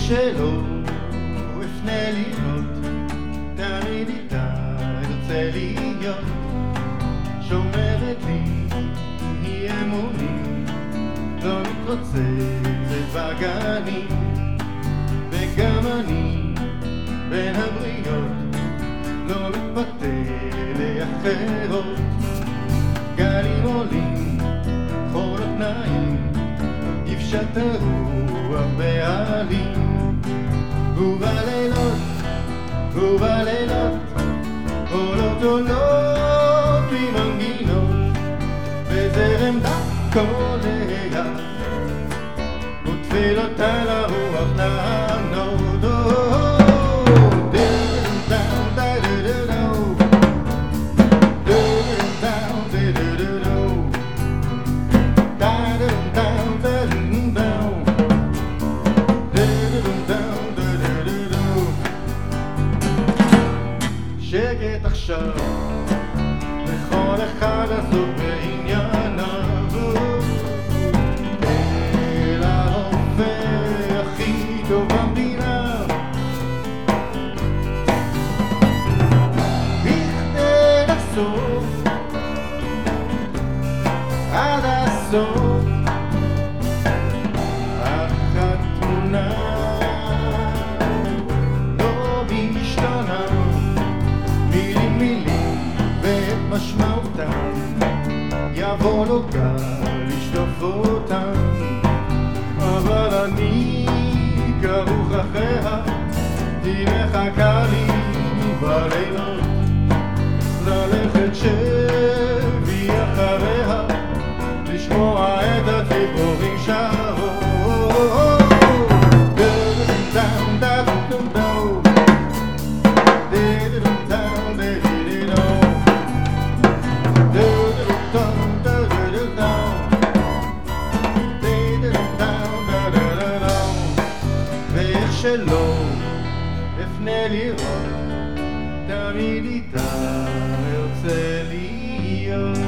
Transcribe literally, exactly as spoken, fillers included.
שלא אפנה לראות, תמיד איתה ארצה להיות. שומרת לי היא אמונים, לא מתרוצצת בגנים, וגם אני בין הבריות לא מתפתה לאחרות. גלים עולים, חול התנאים, יפשט הרוח בעלים, ובלילות, ובלילות עולות עולות ממנגינות, וזרם דקוליה ותפילות על הרוח לענות. שקט עכשיו, וכל אחד עסוק בענייניו, אל הרופא הכי טוב במדינה, בכדי לחשוף עד הסוף אך התמונה לא משתנה, משמעותם יבוא לו גל לשטוף אותם, אבל אני כרוך אחריה, היא מחכה לי בלילות, ללכת שבי אחריה, לשמוע את הציפורים שרות. שלא אפנה לראות, תמיד איתה ארצה להיות.